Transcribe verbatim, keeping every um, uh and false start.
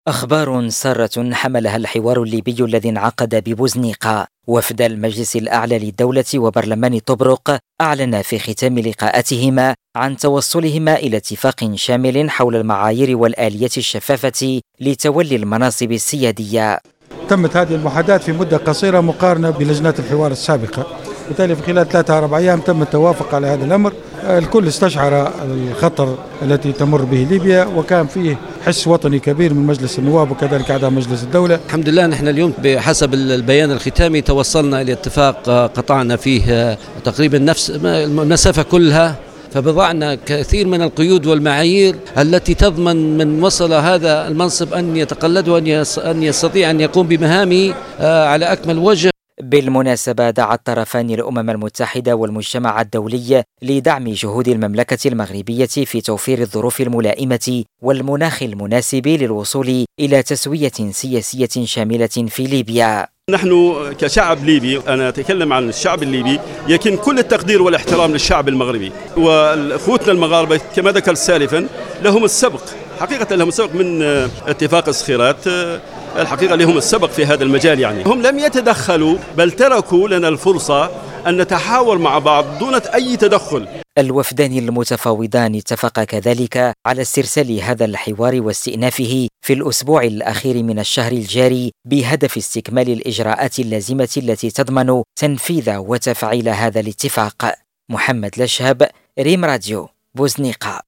أخبار سارة حملها الحوار الليبي الذي انعقد ببوزنيقة. وفد المجلس الأعلى للدولة وبرلمان طبرق أعلن في ختام لقاءاتهما عن توصلهما إلى اتفاق شامل حول المعايير والآلية الشفافة لتولي المناصب السيادية. تمت هذه المحادثات في مدة قصيرة مقارنة بلجنات الحوار السابقة، بالتالي في خلال ثلاثة أربع أيام تم التوافق على هذا الأمر. الكل استشعر الخطر التي تمر به ليبيا، وكان فيه حس وطني كبير من مجلس النواب وكذلك أعضاء مجلس الدولة. الحمد لله نحن اليوم بحسب البيان الختامي توصلنا إلى اتفاق قطعنا فيه تقريبا نفس المسافة كلها، فبضعنا كثير من القيود والمعايير التي تضمن من وصل هذا المنصب أن يتقلد وأن يستطيع أن يقوم بمهامه على أكمل وجه. بالمناسبة دعا الطرفان الأمم المتحدة والمجتمع الدولي لدعم جهود المملكة المغربية في توفير الظروف الملائمة والمناخ المناسب للوصول إلى تسوية سياسية شاملة في ليبيا. نحن كشعب ليبي، أنا أتكلم عن الشعب الليبي، يكن كل التقدير والاحترام للشعب المغربي، وأخوتنا المغاربة كما ذكرت سالفا لهم السبق، حقيقة لهم السبق من اتفاق الصخيرات، الحقيقة لهم السبق في هذا المجال. يعني هم لم يتدخلوا بل تركوا لنا الفرصة أن نتحاور مع بعض دون أي تدخل. الوفدان المتفاوضان اتفقا كذلك على استرسال هذا الحوار واستئنافه في الأسبوع الأخير من الشهر الجاري بهدف استكمال الإجراءات اللازمة التي تضمن تنفيذ وتفعيل هذا الاتفاق. محمد لشهب، ريم راديو، بوزنيقة.